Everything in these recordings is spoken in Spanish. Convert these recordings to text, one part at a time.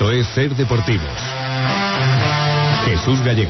Esto es Ser Deportivos. Jesús Gallego.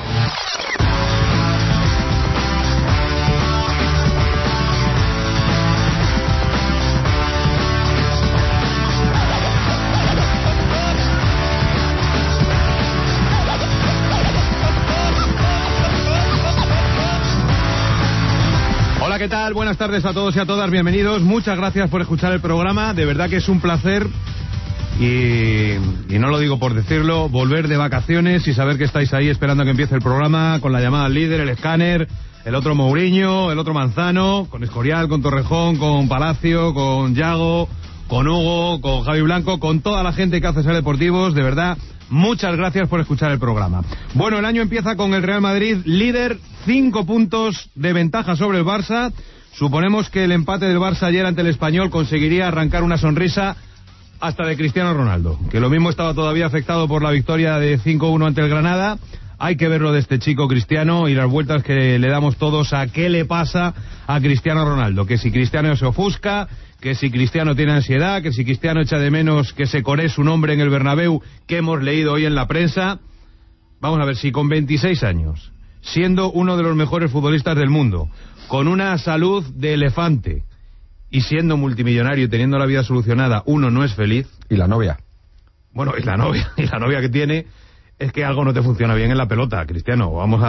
Hola, ¿qué tal? Buenas tardes a todos y a todas, bienvenidos. Muchas gracias por escuchar el programa, de verdad que es un placer. Y no lo digo por decirlo, volver de vacaciones y saber que estáis ahí esperando a que empiece el programa, con la llamada al líder, el escáner, el otro Mourinho, el otro Manzano, con Escorial, con Torrejón, con Palacio, con Yago, con Hugo, con Javi Blanco, con toda la gente que hace Ser Deportivos. De verdad, muchas gracias por escuchar el programa. Bueno, el año empieza con el Real Madrid líder, 5 puntos de ventaja sobre el Barça. Suponemos que el empate del Barça ayer ante el Español conseguiría arrancar una sonrisa hasta de Cristiano Ronaldo, que lo mismo estaba todavía afectado por la victoria de 5-1 ante el Granada. Hay que verlo de este chico Cristiano y las vueltas que le damos todos a qué le pasa a Cristiano Ronaldo, que si Cristiano se ofusca, que si Cristiano tiene ansiedad, que si Cristiano echa de menos que se coree su nombre en el Bernabéu, que hemos leído hoy en la prensa. Vamos a ver, si con 26 años, siendo uno de los mejores futbolistas del mundo, con una salud de elefante y siendo multimillonario y teniendo la vida solucionada, uno no es feliz. ¿Y la novia? Bueno, y la novia que tiene, es que algo no te funciona bien en la pelota, Cristiano. Vamos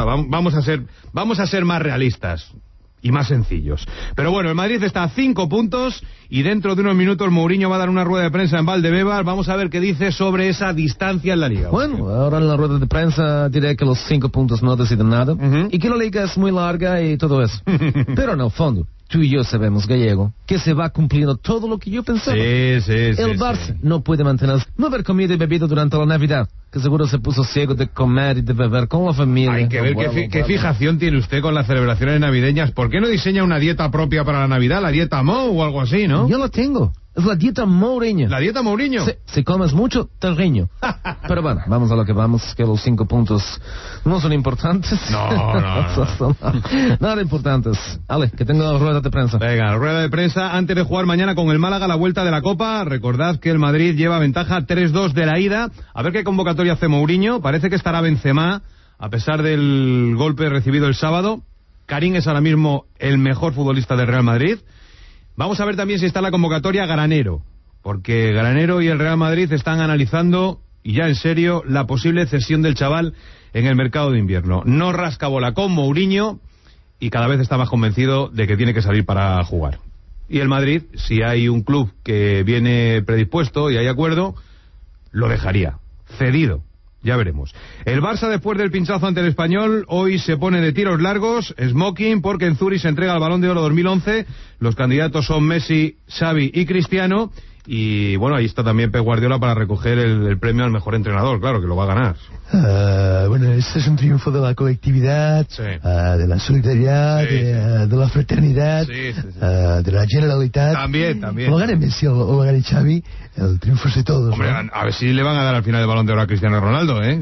a ser más realistas y más sencillos. Pero bueno, el Madrid está a 5 puntos y dentro de unos minutos Mourinho va a dar una rueda de prensa en Valdebebas. Vamos a ver qué dice sobre esa distancia en la Liga. Bueno, ahora en la rueda de prensa diré que los 5 puntos no deciden nada y que la Liga es muy larga y todo eso. Pero en el fondo, tú y yo sabemos, Gallego, que se va cumpliendo todo lo que yo pensaba. Sí. El Barça no puede mantenerse, no haber comido y bebido durante la Navidad, que seguro se puso ciego de comer y de beber con la familia. Hay que ver qué fijación tiene usted con las celebraciones navideñas. ¿Por qué no diseña una dieta propia para la Navidad? La dieta Mou o algo así, ¿no? Yo la tengo. Es la dieta Mourinho. ¿La dieta Mourinho? Si comes mucho, te riño. Pero bueno, vamos a lo que vamos, que los 5 puntos no son importantes. No. Son nada importantes. Ale, que tengo la rueda de prensa. Venga, rueda de prensa antes de jugar mañana con el Málaga la vuelta de la Copa. Recordad que el Madrid lleva ventaja 3-2 de la ida. A ver qué convocatoria hace Mourinho. Parece que estará Benzema, a pesar del golpe recibido el sábado. Karim es ahora mismo el mejor futbolista del Real Madrid. Vamos a ver también si está en la convocatoria Granero, porque Granero y el Real Madrid están analizando, y ya en serio, la posible cesión del chaval en el mercado de invierno. No rasca bola con Mourinho y cada vez está más convencido de que tiene que salir para jugar. Y el Madrid, si hay un club que viene predispuesto y hay acuerdo, lo dejaría cedido. Ya veremos. El Barça, después del pinchazo ante el Español, hoy se pone de tiros largos, smoking, porque en Zurich se entrega el Balón de Oro 2011. Los candidatos son Messi, Xavi y Cristiano. Y bueno, ahí está también Pep Guardiola para recoger el premio al mejor entrenador, claro que lo va a ganar. Bueno, este es un triunfo de la colectividad, sí. De la solidaridad, sí. De la fraternidad, sí. De la generalidad. También. O lo gane Messi o lo gane Xavi, el triunfo es de todos. Hombre, ¿no? a ver si le van a dar al final el Balón de Oro a Cristiano Ronaldo, ¿eh?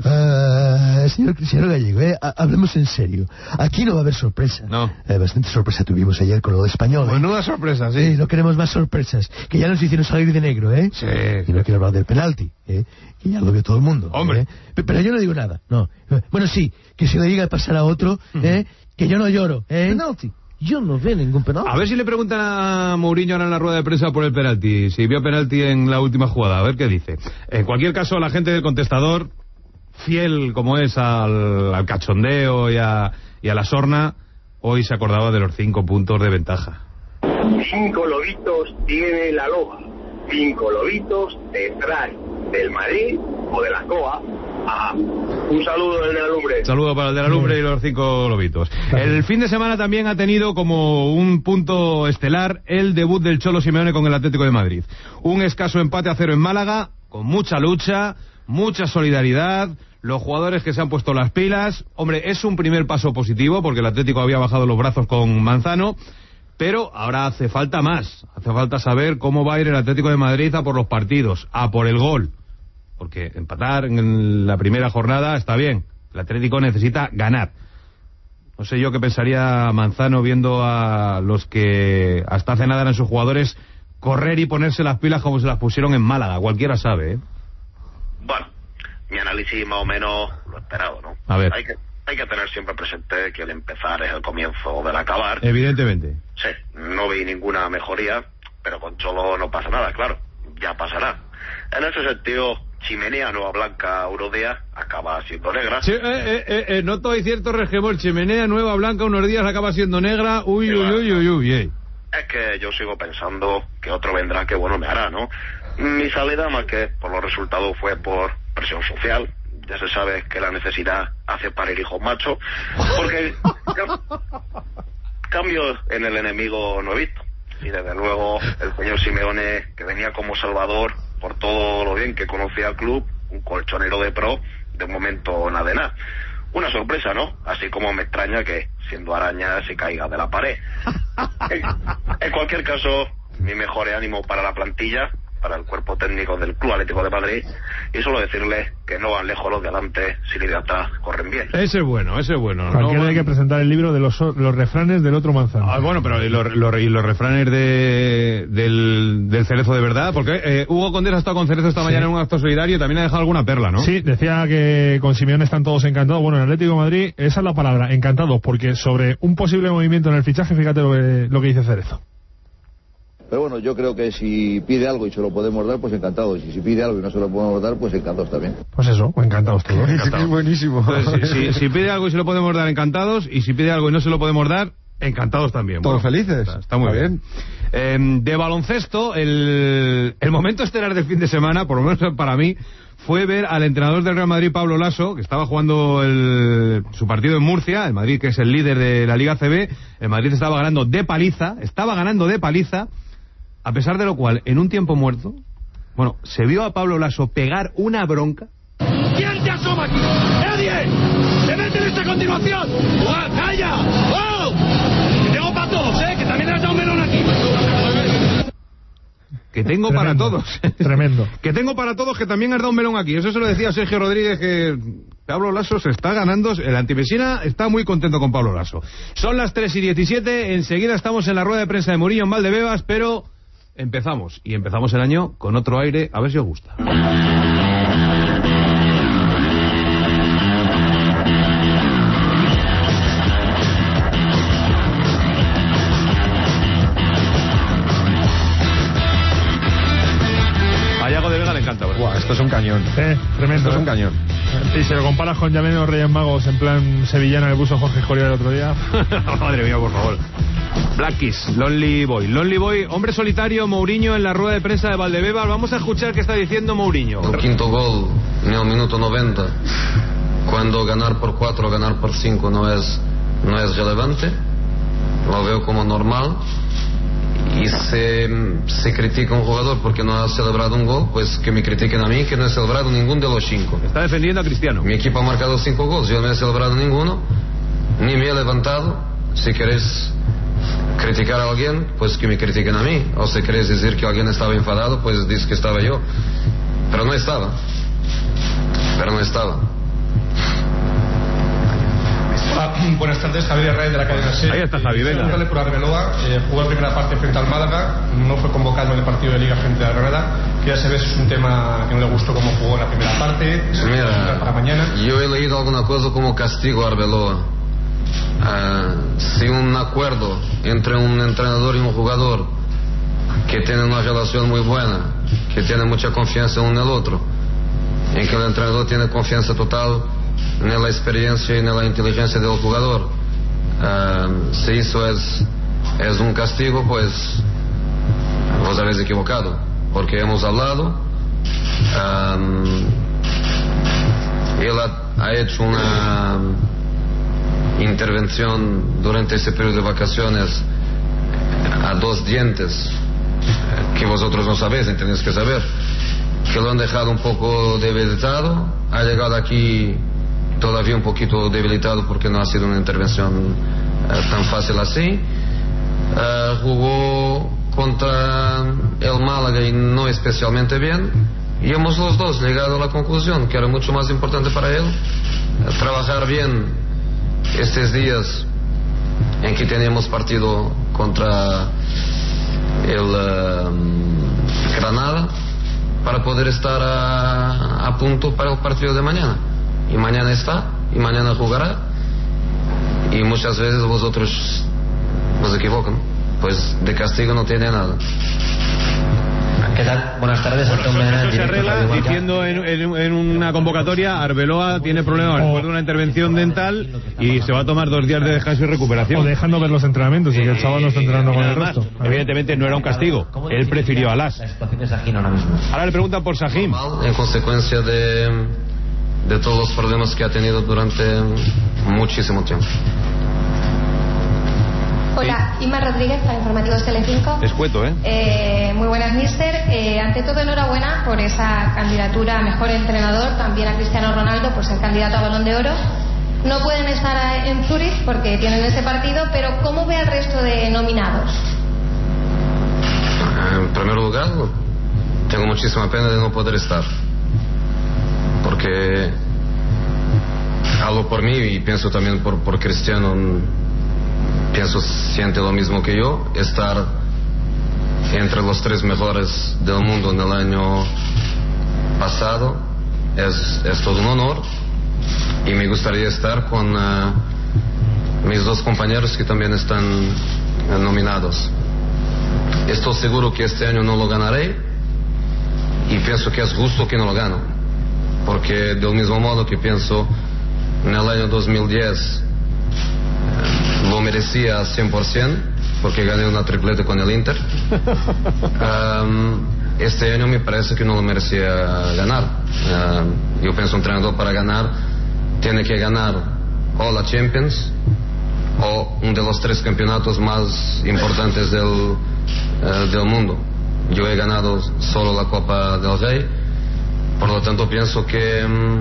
Señor Cristiano Gallego, hablemos en serio. Aquí no va a haber sorpresa. No. Bastante sorpresa tuvimos ayer con lo de Español. Menuda sorpresa, sí. No queremos más sorpresas. Que ya nos hicieron salir de negro, ¿eh? Sí. Y no quiero hablar del penalti, que ya lo vio todo el mundo. Hombre. Pero yo no digo nada, no. Bueno, sí, que se le diga pasar a otro, que yo no lloro, Penalti. Yo no veo ningún penalti. A ver si le preguntan a Mourinho ahora en la rueda de prensa por el penalti, si vio penalti en la última jugada, a ver qué dice. En cualquier caso, la gente del contestador, fiel como es al cachondeo y a la sorna, hoy se acordaba de los 5 puntos de ventaja. 5 lobitos tiene la loba. 5 lobitos detrás del Madrid o de la COA. Un saludo del de la Lumbre. Saludo para el de la Lumbre y los 5 lobitos. El fin de semana también ha tenido como un punto estelar el debut del Cholo Simeone con el Atlético de Madrid. Un escaso empate a 0 en Málaga, con mucha lucha, mucha solidaridad, los jugadores que se han puesto las pilas. Hombre, es un primer paso positivo porque el Atlético había bajado los brazos con Manzano. Pero ahora hace falta más. Hace falta saber cómo va a ir el Atlético de Madrid a por los partidos, a por el gol. Porque empatar en la primera jornada está bien. El Atlético necesita ganar. No sé yo qué pensaría Manzano viendo a los que hasta hace nada eran sus jugadores correr y ponerse las pilas como se las pusieron en Málaga. Cualquiera sabe, ¿eh? Bueno, mi análisis más o menos lo esperado, ¿no? A ver. Hay que tener siempre presente que el empezar es el comienzo del acabar. Evidentemente. Sí, no vi ninguna mejoría, pero con Cholo no pasa nada, claro, ya pasará. En ese sentido, Chimenea Nueva Blanca Eurodía acaba siendo negra. No todo es cierto, Regimor. Chimenea Nueva Blanca unos días acaba siendo negra. Uy. Es que yo sigo pensando que otro vendrá que bueno me hará, ¿no? Mi salida, más que por los resultados, fue por presión social. Ya se sabe que la necesidad hace parir hijos machos, porque cambio en el enemigo no he visto. Y desde luego el señor Simeone, que venía como salvador por todo lo bien que conocía al club, un colchonero de pro, de un momento nada de nada. Una sorpresa, ¿no? Así como me extraña que, siendo araña, se caiga de la pared. En cualquier caso, mi mejor ánimo para la plantilla, para el cuerpo técnico del Club Atlético de Madrid, y solo decirles que no van lejos los de adelante si los de atrás corren bien. Ese es bueno. Cualquiera hay que presentar el libro de los refranes del otro Manzano. Bueno, pero y los refranes del Cerezo de verdad, porque Hugo Condés ha estado con Cerezo esta mañana en un acto solidario y también ha dejado alguna perla, ¿no? Sí, decía que con Simeone están todos encantados. Bueno, en Atlético de Madrid, esa es la palabra, encantados, porque sobre un posible movimiento en el fichaje, fíjate lo que dice Cerezo. Pero bueno, yo creo que si pide algo y se lo podemos dar, pues encantados. Y si pide algo y no se lo podemos dar, pues encantados también. Pues eso, encantados todos. Encantado. Buenísimo. Entonces, si pide algo y se lo podemos dar, encantados. Y si pide algo y no se lo podemos dar, encantados también. Todos felices. Está muy bien. De baloncesto, el momento estelar del fin de semana, por lo menos para mí, fue ver al entrenador del Real Madrid, Pablo Lasso, que estaba jugando su partido en Murcia, el Madrid, que es el líder de la Liga CB. El Madrid estaba ganando de paliza, a pesar de lo cual, en un tiempo muerto, se vio a Pablo Lasso pegar una bronca. ¿Quién se asoma aquí? ¡Nadie! ¡Se mete en esta continuación! ¡Oh, calla! ¡Oh! Que tengo para todos, que también has dado un melón aquí. Que tengo Tremendo, para todos. Tremendo. Que tengo para todos, que también has dado un melón aquí. Eso se lo decía Sergio Rodríguez, que Pablo Lasso se está ganando. El antivesina está muy contento con Pablo Lasso. Son las 3:17. Enseguida estamos en la rueda de prensa de Mourinho en Valdebebas, pero empezamos. Y empezamos el año con otro aire. A ver si os gusta. Esto es un cañón. Tremendo. Esto es un cañón. Y si lo comparas con Llamenos Reyes Magos en plan sevillana que puso Jorge Escoria el otro día. Madre mía, por favor. Black Kiss, Lonely Boy, hombre solitario, Mourinho en la rueda de prensa de Valdebebas. Vamos a escuchar qué está diciendo Mourinho. El quinto gol en el minuto 90, cuando ganar por 4 o ganar por 5 no es relevante, lo veo como normal. Y se critica a un jugador porque no ha celebrado un gol, pues que me critiquen a mí, que no he celebrado ningún de los 5. Está defendiendo a Cristiano. Mi equipo ha marcado 5 goles, yo no he celebrado ninguno, ni me he levantado. Si queréis criticar a alguien, pues que me critiquen a mí. O si queréis decir que alguien estaba enfadado, pues dices que estaba yo. Pero no estaba. Hola, buenas tardes, Javier Herrera de la cadena SER. Ahí está Javi, venga. Preguntarle por Arbeloa, jugó la primera parte frente al Málaga, no fue convocado en el partido de Liga frente a Granada. Quería saber si es un tema que no le gustó cómo jugó en la primera parte. Mira, para mañana. Yo he leído alguna cosa como castigo a Arbeloa. Si un acuerdo entre un entrenador y un jugador que tienen una relación muy buena, que tienen mucha confianza uno en el otro, en que el entrenador tiene confianza total en la experiencia y en la inteligencia del jugador, si eso es un castigo, pues vos habéis equivocado, porque hemos hablado. Él ha hecho una intervención durante ese periodo de vacaciones a 2 dientes, que vosotros no sabéis, tenéis que saber, que lo han dejado un poco debilitado. Ha llegado aquí todavía un poquito debilitado porque no ha sido una intervención tan fácil así. Jugó contra el Málaga y no especialmente bien, y hemos los dos llegado a la conclusión que era mucho más importante para él trabajar bien estos días en que teníamos partido contra el Granada, para poder estar a punto para el partido de mañana. Y mañana está, y mañana jugará, y muchas veces vosotros os equivocan, pues de castigo no tiene nada. ¿Qué tal? Buenas tardes. Eso se arregla diciendo en una convocatoria: Arbeloa tiene problemas después de una intervención dental y se va a tomar 2 días de descanso y recuperación. O dejando ver los entrenamientos y que el chaval no está entrenando con el resto. Evidentemente no era un castigo, él prefirió a Las. Ahora le preguntan por Sahim. En consecuencia de todos los problemas que ha tenido durante muchísimo tiempo. Hola, Inma Rodríguez, para Informativos Telecinco. Escueto, Muy buenas, mister. Ante todo, enhorabuena por esa candidatura a mejor entrenador, también a Cristiano Ronaldo por ser candidato a Balón de Oro. No pueden estar en Zúrich porque tienen ese partido, pero ¿cómo ve al resto de nominados? En primer lugar, tengo muchísima pena de no poder estar, porque hablo por mí y pienso también por Cristiano. Siente lo mismo que yo. Estar entre los 3 mejores del mundo en el año pasado es todo un honor, y me gustaría estar con mis 2 compañeros que también están nominados. Estoy seguro que este año no lo ganaré, y pienso que es justo que no lo gano, porque del mismo modo que pienso en el año 2010 lo merecía al 100% porque gané una triplete con el Inter. Este año me parece que no lo merecía ganar. Yo pienso un entrenador para ganar tiene que ganar o la Champions o uno de los 3 campeonatos más importantes del mundo. Yo he ganado solo la Copa del Rey, por lo tanto pienso que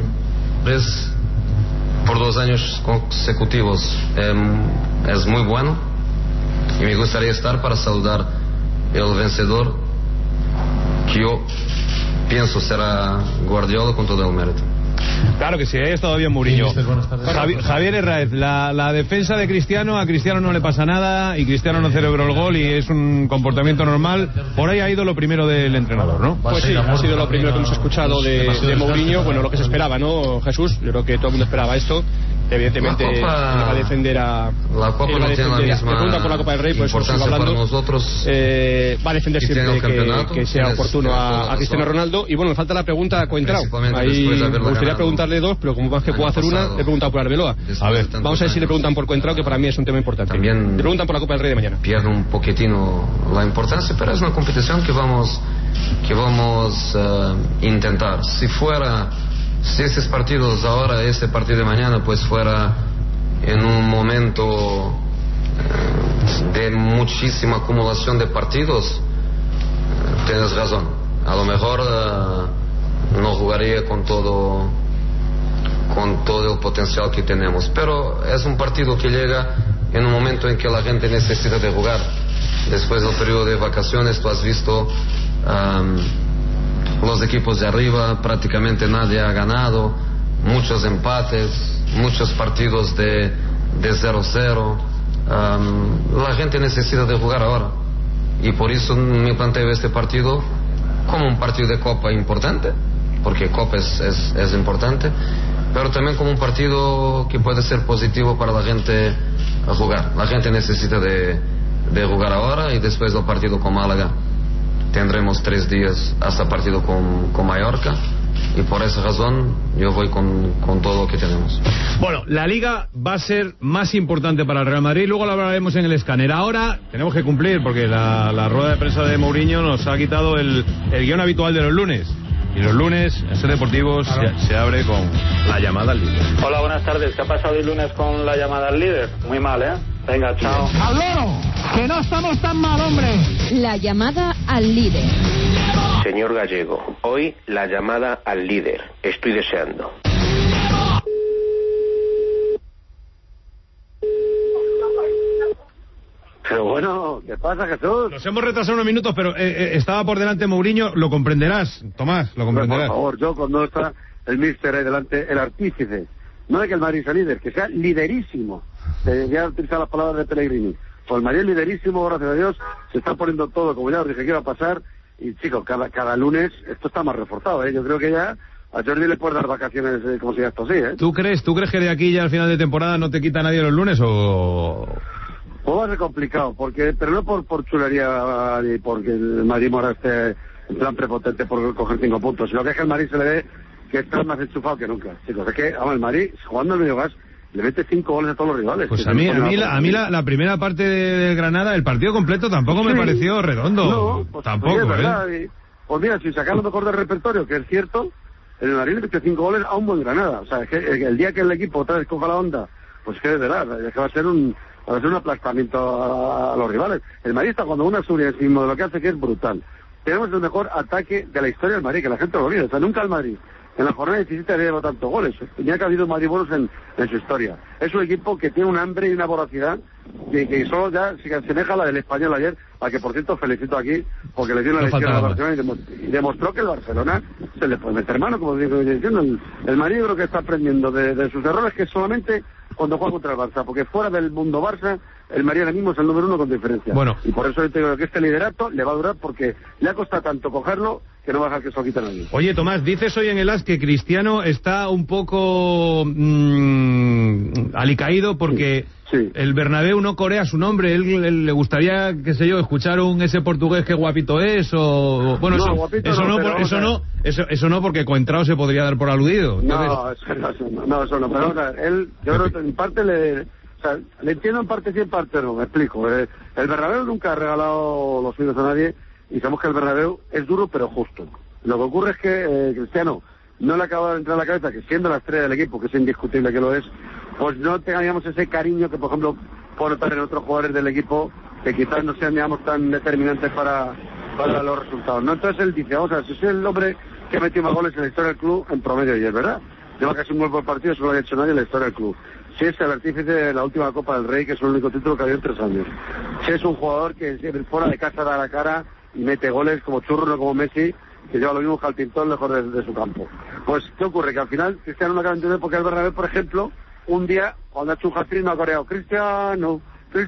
por 2 años consecutivos es muy bueno, y me gustaría estar para saludar el vencedor, que yo pienso será Guardiola con todo el mérito. Claro que sí, ahí está bien Mourinho. Javier Herráez, la defensa de Cristiano, a Cristiano no le pasa nada y Cristiano no celebró el gol y es un comportamiento normal. Por ahí ha ido lo primero del entrenador, ¿no? Pues sí, ha sido lo primero que hemos escuchado de Mourinho. Bueno, lo que se esperaba, ¿no, Jesús? Yo creo que todo el mundo esperaba esto. Evidentemente va a defender a la Copa no tiene la misma pregunta por la Copa del Rey, pues importancia hablando, para nosotros, va a defender siempre que sea oportuno a Cristiano Ronaldo. Y bueno, me falta la pregunta a Coentrao. Ahí me gustaría preguntarle 2, pero como más que puedo hacer una, le he preguntado por Arbeloa. A ver, vamos a ver si le preguntan por Coentrao, que para mí es un tema importante. También le preguntan por la Copa del Rey de mañana. Pierde un poquitino la importancia, pero es una competición que vamos intentar. Si esos partidos ahora, este partido de mañana, pues fuera en un momento de muchísima acumulación de partidos, tienes razón. A lo mejor no jugaría con todo el potencial que tenemos, pero es un partido que llega en un momento en que la gente necesita de jugar. Después del periodo de vacaciones, tú has visto los equipos de arriba, prácticamente nadie ha ganado, muchos empates, muchos partidos de 0-0. La gente necesita de jugar ahora, y por eso me planteo este partido como un partido de Copa importante, porque Copa es importante, pero también como un partido que puede ser positivo para la gente a jugar. La gente necesita de jugar ahora, y después del partido con Málaga tendremos 3 días hasta partido con Mallorca, y por esa razón yo voy con todo lo que tenemos. Bueno, la Liga va a ser más importante para el Real Madrid, luego lo hablaremos en el escáner. Ahora tenemos que cumplir, porque la rueda de prensa de Mourinho nos ha quitado el guión habitual de los lunes. Y los lunes, en Ser Deportivos, se abre con la llamada al líder. Hola, buenas tardes. ¿Qué ha pasado el lunes con la llamada al líder? Muy mal, ¿eh? Venga, chao. ¡Al loro! ¡Que no estamos tan mal, hombre! La llamada al líder. Señor Gallego, hoy la llamada al líder. Estoy deseando. Pero bueno, ¿qué pasa, Jesús? Nos hemos retrasado unos minutos, pero estaba por delante Mourinho, lo comprenderás, Tomás, lo comprenderás. Por favor, yo cuando está el míster ahí delante, el artífice, no de que el Madrid sea líder, que sea liderísimo. Ya he utilizado las palabras de Pellegrini. Pues el Madrid es liderísimo, gracias a Dios, se está poniendo todo, como ya os dije que iba a pasar, y chicos, cada lunes esto está más reforzado, ¿eh? Yo creo que ya a Jordi le puedes dar vacaciones como si ya esto así, ¿eh? ¿Tú crees que de aquí ya al final de temporada no te quita nadie los lunes o...? Pues va a ser complicado, pero no por chulería ni porque el Madrid Mora esté en plan prepotente por coger 5 puntos, sino que es que el Madrid se le ve que está más enchufado que nunca, chicos. Es que, el Madrid, jugando el Mediogas, le mete 5 goles a todos los rivales. Pues a mí la primera parte del Granada, el partido completo tampoco me pareció redondo. No, pues, tampoco, pues es verdad, pues mira, si sacar lo mejor del repertorio, que es cierto, el Madrid le mete 5 goles a un buen Granada. O sea, es que el día que el equipo otra vez coja la onda, pues que de verdad, es que va a ser un aplastamiento a los rivales. El Madrid está jugando una subida encima de lo que hace, que es brutal. Tenemos el mejor ataque de la historia del Madrid, que la gente lo olvida. O sea, nunca el Madrid en la jornada 17 había llevado tantos goles. Tenía que ha habido Madrid buenos en su historia. Es un equipo que tiene un hambre y una voracidad que solo ya se asemeja a la del Español ayer, a que por cierto felicito aquí, porque le dio una lección al Barcelona y demostró que el Barcelona se le puede meter mano, como digo diciendo. El Madrid creo que está aprendiendo de sus errores, que solamente cuando juega contra el Barça, porque fuera del mundo Barça, el Madrid ahora mismo es el número 1 con diferencia. Bueno. Y por eso yo te digo que este liderato le va a durar, porque le ha costado tanto cogerlo que no va a dejar que se lo quiten a nadie. Oye, Tomás, dices hoy en el AS que Cristiano está un poco alicaído porque sí. El Bernabéu no corea su nombre. Él le gustaría, qué sé yo, escuchar ese portugués que guapito es, o bueno, no, eso no, porque Coentrao se podría dar por aludido. Entonces... eso no, pero él, yo creo que en parte le entiendo en parte sí, en parte no, me explico. El Bernabéu nunca ha regalado los sueños a nadie, y sabemos que el Bernabéu es duro pero justo. Lo que ocurre es que Cristiano no le acaba de entrar a la cabeza que, siendo la estrella del equipo, que es indiscutible que lo es, pues no tengamos ese cariño que, por ejemplo, puede notar en otros jugadores del equipo que quizás no sean, digamos, tan determinantes para los resultados, ¿no? Entonces él dice, vamos a ver, si es el hombre que metió más goles en la historia del club en promedio, y es verdad, lleva casi un gol por partido, eso no lo ha hecho nadie en la historia del club. Si es el artífice de la última Copa del Rey, que es el único título que ha habido en 3 años. Si es un jugador que fuera de casa da la cara y mete goles como Churro, no como Messi, que lleva lo mismo que al Tintón lejos de su campo. Pues, ¿qué ocurre? Que al final Cristiano no acaba de entender, porque el Bernabéu, por ejemplo, un día, cuando ha hecho un hat-trick, no ha coreado Cristiano.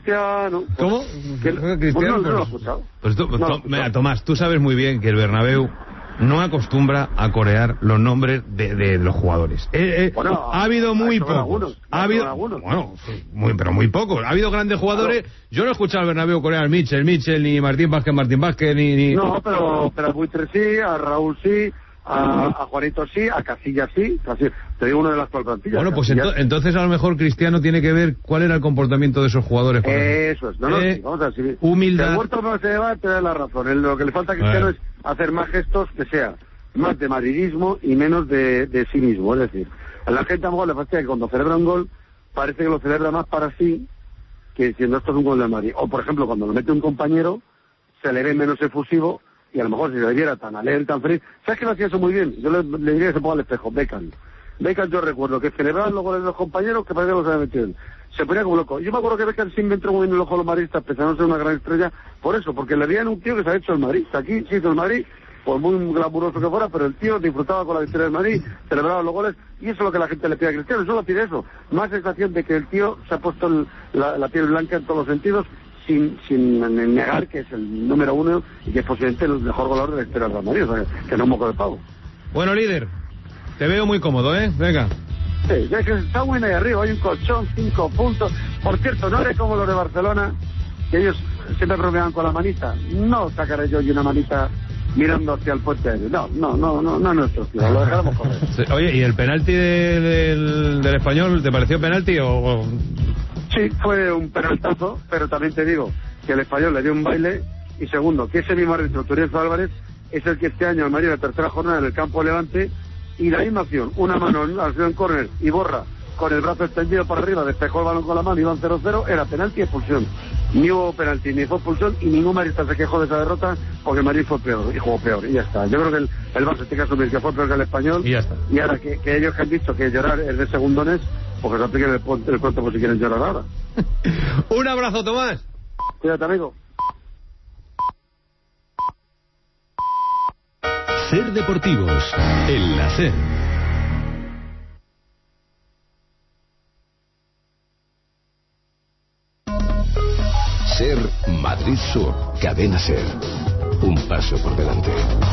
¿Cómo? Cristiano, pues no lo ha escuchado. Mira, Tomás, tú sabes muy bien que el Bernabéu no acostumbra a corear los nombres de los jugadores. Bueno, ha habido muy pocos. Algunos. Bueno, sí, pero muy pocos. Ha habido grandes jugadores. Claro. Yo no he escuchado al Bernabéu corear a Mitchell, ni Martín Vázquez, ni... No, pero a Buitre sí, a Raúl sí, a Juanito sí, a Casillas sí. Te digo uno de las plantillas. Bueno, pues entonces a lo mejor Cristiano tiene que ver cuál era el comportamiento de esos jugadores. Eso es. Vamos a ver. Humildad. Si el Huerta no se va, te da la razón. Lo que le falta a Cristiano es hacer más gestos, que sea más de madridismo y menos de sí mismo. Es decir, a la gente a lo mejor le fastidia que cuando celebra un gol parece que lo celebra más para sí que diciendo esto es un gol de Madrid. O por ejemplo, cuando lo mete un compañero se le ve menos efusivo, y a lo mejor si le diera tan alegre, tan feliz. ¿Sabes que lo hacía eso muy bien? Yo le diría que se ponga al espejo. Beckham, yo recuerdo que celebraban los goles de los compañeros que parecía que los había metido él. Se ponía como loco. Yo me acuerdo que Beckham sí me entró muy bien en el ojo de los madridistas, pensando ser una gran estrella, por eso, porque le veían un tío que se ha hecho el Madrid. Aquí se hizo el Madrid, por muy glamuroso que fuera, pero el tío disfrutaba con la victoria del Madrid, celebraba los goles, y eso es lo que la gente le pide a Cristiano. Solo pide eso, más sensación de que el tío se ha puesto la piel blanca en todos los sentidos, sin negar que es el número 1 y que es posiblemente el mejor goleador de la historia del Real Madrid, o sea, que no es un moco de pavo. Bueno, líder, te veo muy cómodo, ¿eh? Venga. Sí, ya que está muy ahí arriba, hay un colchón, 5 puntos. Por cierto, no eres como los de Barcelona, que ellos siempre bromeaban con la manita. No sacaré yo una manita mirando hacia el puente aéreo. No es nuestro estilo, lo dejaremos correr. Sí, oye, ¿y el penalti del Español, te pareció penalti o...? Sí, fue un penaltazo, pero también te digo que el Español le dio un baile, y segundo, que ese mismo árbitro, Turienzo Álvarez, es el que este año al Madrid en la tercera jornada en el campo de Levante, y la misma acción, una mano en la acción córner y Borra con el brazo extendido para arriba, despejó el balón con la mano, iban 0-0, era penalti y expulsión. Ni hubo penalti, ni fue expulsión, y ningún madridista se quejó de esa derrota, porque el Madrid fue peor, y jugó peor, y ya está. Yo creo que el Barça tiene que asumir que fue peor que el Español, y ya está. Y ahora que ellos que han dicho que llorar es de segundones, porque se apliquen el cuento por si quieren llorar ahora. Un abrazo, Tomás. Cuídate, amigo. Ser Deportivos, el SER. SER Madrid Sur, Cadena SER. un paso por delante.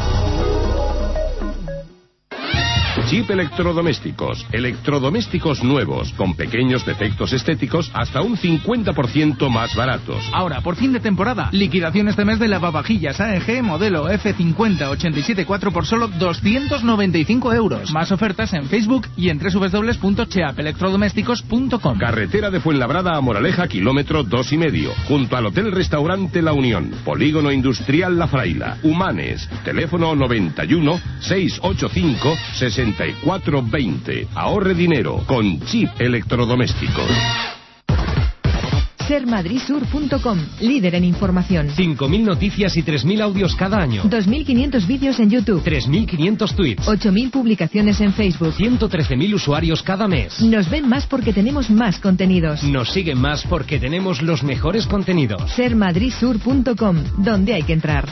Chip Electrodomésticos. Electrodomésticos nuevos, con pequeños defectos estéticos, hasta un 50% más baratos. Ahora, por fin de temporada, liquidación este mes de lavavajillas AEG modelo F50-87-4 por solo 295 euros. Más ofertas en Facebook y en www.cheapelectrodomésticos.com. Carretera de Fuenlabrada a Moraleja, kilómetro 2,5, junto al Hotel Restaurante La Unión. Polígono Industrial La Fraila. Humanes. Teléfono 91 685 6420. Ahorre dinero con Chip Electrodomésticos. Sermadridsur.com, líder en información. 5.000 noticias y 3.000 audios cada año. 2.500 vídeos en YouTube. 3.500 tweets. 8.000 publicaciones en Facebook. 113.000 usuarios cada mes. Nos ven más porque tenemos más contenidos. Nos siguen más porque tenemos los mejores contenidos. Sermadridsur.com, donde hay que entrar.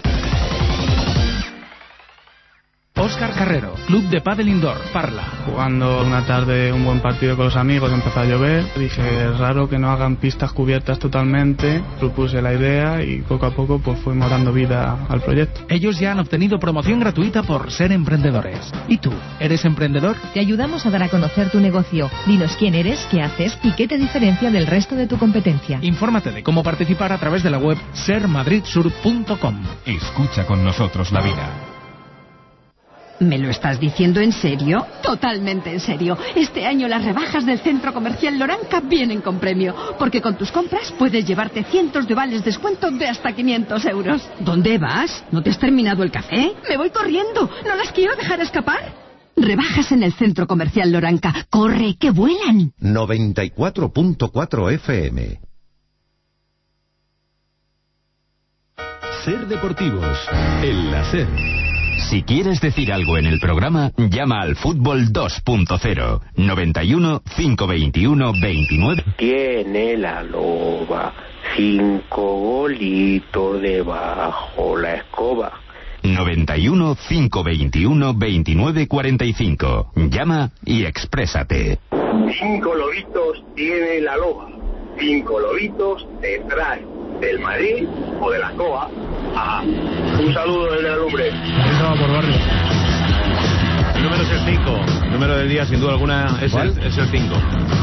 Óscar Carrero, Club de Pádel Indoor, Parla. Jugando una tarde un buen partido con los amigos, empezó a llover. Dije, es raro que no hagan pistas cubiertas totalmente. Propuse la idea y poco a poco pues fuimos dando vida al proyecto. Ellos ya han obtenido promoción gratuita por ser emprendedores. ¿Y tú, eres emprendedor? Te ayudamos a dar a conocer tu negocio. Dinos quién eres, qué haces y qué te diferencia del resto de tu competencia. Infórmate de cómo participar a través de la web sermadridsur.com. Escucha con nosotros la vida. ¿Me lo estás diciendo en serio? Totalmente en serio. Este año las rebajas del Centro Comercial Loranca vienen con premio, porque con tus compras puedes llevarte cientos de vales descuento de hasta 500 euros. ¿Dónde vas? ¿No te has terminado el café? Me voy corriendo. ¿No las quiero dejar escapar? Rebajas en el Centro Comercial Loranca. ¡Corre, que vuelan! 94.4 FM. Ser Deportivos, el láser. Si quieres decir algo en el programa, llama al Fútbol 2.0, 91 521 29. Tiene la loba 5 golitos debajo la escoba. 91 521 29 45. Llama y exprésate. 5 lobitos tiene la loba. 5 lobitos detrás del Madrid o de la COA. Ajá. Un saludo desde la lumbre. Eso va por barrio. El número es el 5. El número del día, sin duda alguna, es el 5.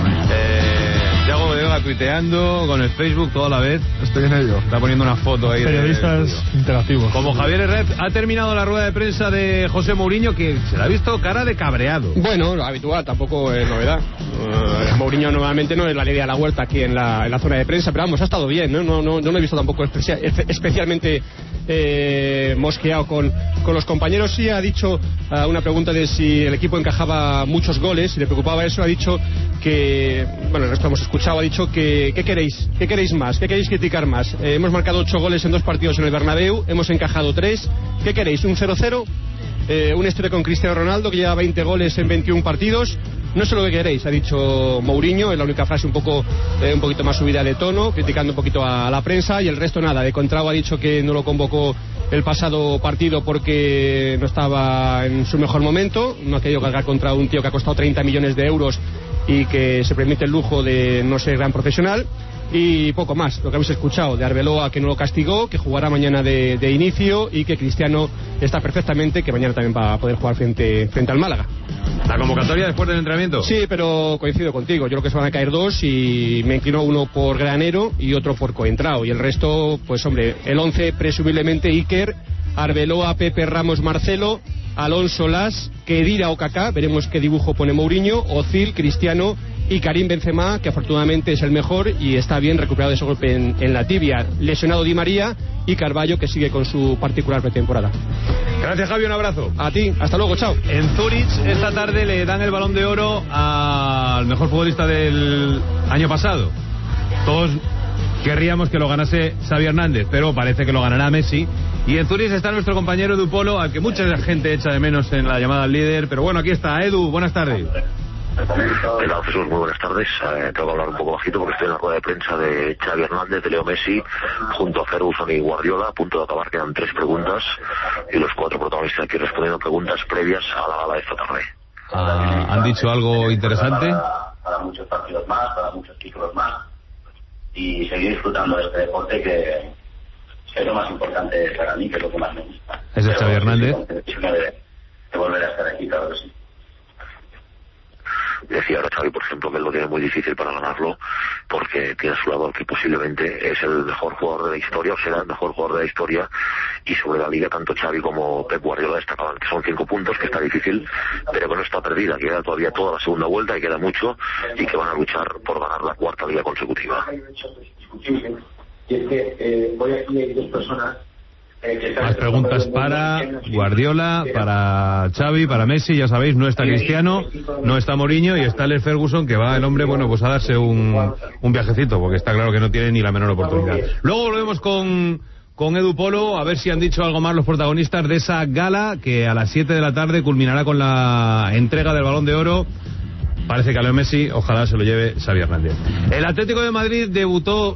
Thiago Bodega tuiteando con el Facebook toda la vez. Estoy en ello. Está poniendo una foto ahí. Periodistas interactivos. Como Javier Herrera, ha terminado la rueda de prensa de José Mourinho, que se le ha visto cara de cabreado. Bueno, lo habitual, tampoco es novedad. Mourinho nuevamente no es la ley de la huerta aquí en la zona de prensa, pero vamos, ha estado bien, ¿no? No lo he visto tampoco especialmente mosqueado con los compañeros. Sí ha dicho una pregunta de si el equipo encajaba muchos goles, si le preocupaba eso, ha dicho que, bueno, el resto hemos escuchado, ha dicho que ¿qué queréis más? ¿Qué queréis criticar más? Hemos marcado 8 goles en 2 partidos en el Bernabéu, hemos encajado 3. ¿Qué queréis? ¿Un 0-0? Una historia con Cristiano Ronaldo, que lleva 20 goles en 21 partidos. No sé lo que queréis, ha dicho Mourinho, es la única frase un poquito más subida de tono, criticando un poquito a la prensa, y el resto nada. De Contrao ha dicho que no lo convocó el pasado partido porque no estaba en su mejor momento, no ha querido cargar contra un tío que ha costado 30 millones de euros y que se permite el lujo de no ser gran profesional. Y poco más, lo que habéis escuchado de Arbeloa, que no lo castigó, que jugará mañana de inicio, y que Cristiano está perfectamente, que mañana también va a poder jugar frente al Málaga. ¿La convocatoria después del entrenamiento? Sí, pero coincido contigo, yo creo que se van a caer 2 y me inclino uno por Granero y otro por Coentrao, y el resto, pues hombre, el 11 presumiblemente Iker, Arbeloa, Pepe, Ramos, Marcelo, Alonso, Las, Khedira o Kaká, veremos qué dibujo pone Mourinho, Ozil, Cristiano y Karim Benzema, que afortunadamente es el mejor y está bien recuperado de ese golpe en la tibia. Lesionado Di María y Carballo, que sigue con su particular pretemporada. Gracias, Javi, un abrazo. A ti, hasta luego, chao. En Zurich esta tarde le dan el Balón de Oro al mejor futbolista del año pasado. Todos querríamos que lo ganase Xavi Hernández, pero parece que lo ganará Messi. Y en Zurich está nuestro compañero Edu Polo, al que mucha gente echa de menos en la llamada al líder. Pero bueno, aquí está. Edu, buenas tardes. Hola, Jesús, muy buenas tardes. Tengo que hablar un poco bajito porque estoy en la rueda de prensa de Xavi Hernández, de Leo Messi, junto a Ferguson y Guardiola. A punto de acabar, quedan 3 preguntas y los 4 protagonistas aquí respondiendo preguntas previas a la gala de esta tarde. ¿Han dicho algo interesante? Para muchos partidos más, para muchos títulos más, y seguir disfrutando de este deporte que es lo más importante para mí, que es lo que más me gusta. Es el Xavi Hernández. De volver a estar aquí, claro que sí. Decía ahora Xavi, por ejemplo, que él lo tiene muy difícil para ganarlo porque tiene a su lado al que posiblemente es el mejor jugador de la historia o será el mejor jugador de la historia, y sobre la liga tanto Xavi como Pep Guardiola destacaban que son 5 puntos, que está difícil, pero que no está perdida, que queda todavía toda la segunda vuelta y queda mucho, y que van a luchar por ganar la 4ª liga consecutiva. Y es que hoy aquí hay 2 personas. Más preguntas para Guardiola, para Xavi, para Messi. Ya sabéis, no está Cristiano, no está Mourinho y está Alex Ferguson, que va el hombre, bueno, pues a darse un viajecito, porque está claro que no tiene ni la menor oportunidad. Luego volvemos con Edu Polo, a ver si han dicho algo más los protagonistas de esa gala que a las 7 de la tarde culminará con la entrega del Balón de Oro. Parece que a Leo Messi, ojalá se lo lleve Xavi Hernández. El Atlético de Madrid debutó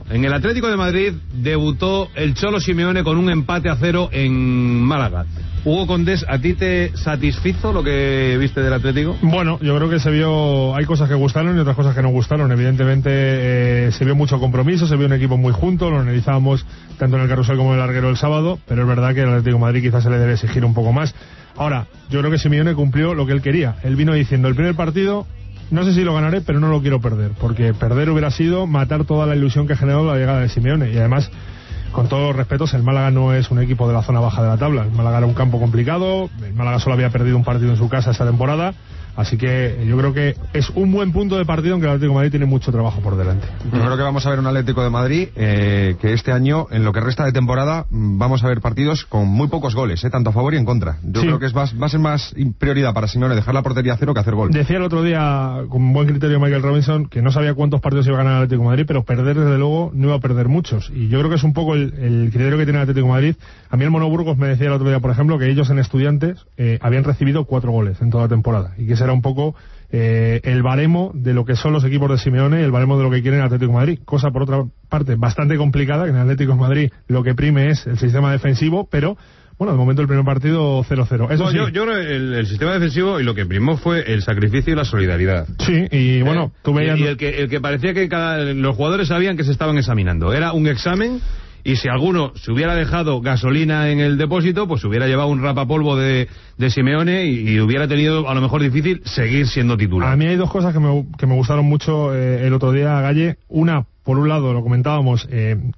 el Cholo Simeone con un empate a 0 en Málaga. Hugo Condés, ¿a ti te satisfizo lo que viste del Atlético? Bueno, yo creo que se vio, hay cosas que gustaron y otras cosas que no gustaron. Evidentemente se vio mucho compromiso, se vio un equipo muy junto, lo analizábamos tanto en el Carrusel como en el Larguero el sábado, pero es verdad que el Atlético de Madrid quizás se le debe exigir un poco más. Ahora, yo creo que Simeone cumplió lo que él quería. Él vino diciendo, el primer partido, no sé si lo ganaré, pero no lo quiero perder, porque perder hubiera sido matar toda la ilusión que ha generado la llegada de Simeone. Y además, con todos los respetos, el Málaga no es un equipo de la zona baja de la tabla. El Málaga era un campo complicado, el Málaga solo había perdido un partido en su casa esta temporada. Así que yo creo que es un buen punto de partido, aunque el Atlético de Madrid tiene mucho trabajo por delante. Yo creo que vamos a ver un Atlético de Madrid que este año, en lo que resta de temporada, vamos a ver partidos con muy pocos goles, tanto a favor y en contra. Yo creo que va a ser más prioridad para Simeone dejar la portería a 0 que hacer gol. Decía el otro día, con buen criterio, Michael Robinson, que no sabía cuántos partidos iba a ganar el Atlético de Madrid, pero perder, desde luego, no iba a perder muchos. Y yo creo que es un poco el criterio que tiene el Atlético de Madrid. A mí el Mono Burgos me decía el otro día, por ejemplo, que ellos en Estudiantes habían recibido 4 goles en toda la temporada, y que ese era un poco el baremo de lo que son los equipos de Simeone y el baremo de lo que quiere el Atlético de Madrid, cosa por otra parte bastante complicada, que en el Atlético de Madrid lo que prime es el sistema defensivo, pero bueno, de momento el primer partido 0-0. Eso sí. Yo creo que el sistema defensivo y lo que primó fue el sacrificio y la solidaridad. Sí, y bueno, tú veías... Y el que parecía que los jugadores sabían que se estaban examinando. Era un examen. Y si alguno se hubiera dejado gasolina en el depósito, pues hubiera llevado un rapapolvo de Simeone y hubiera tenido a lo mejor difícil seguir siendo titular. A mí hay 2 cosas que me gustaron mucho el otro día, Galle. Una, por un lado, lo comentábamos,